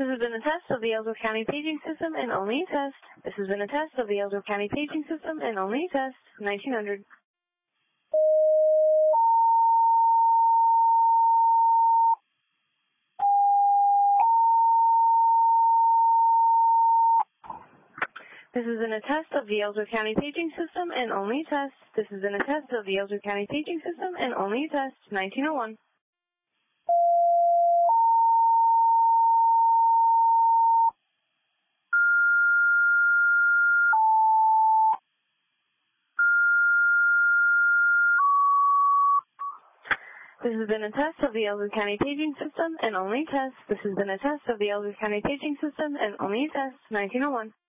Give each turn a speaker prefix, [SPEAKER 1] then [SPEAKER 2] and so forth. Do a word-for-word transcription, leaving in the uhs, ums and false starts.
[SPEAKER 1] has been a test of the Ellsworth County paging system and only a test. This has been a test of the Ellsworth County paging system and only a test. nineteen hundred. This has been a test of the Ellsworth County paging system and only a test. This has been a test of the Ellsworth County paging system and only a test. nineteen oh one. This has been a test of the Ellsworth County paging system and only a test. This has been a test of the Ellsworth County paging system and only a test. nineteen oh one.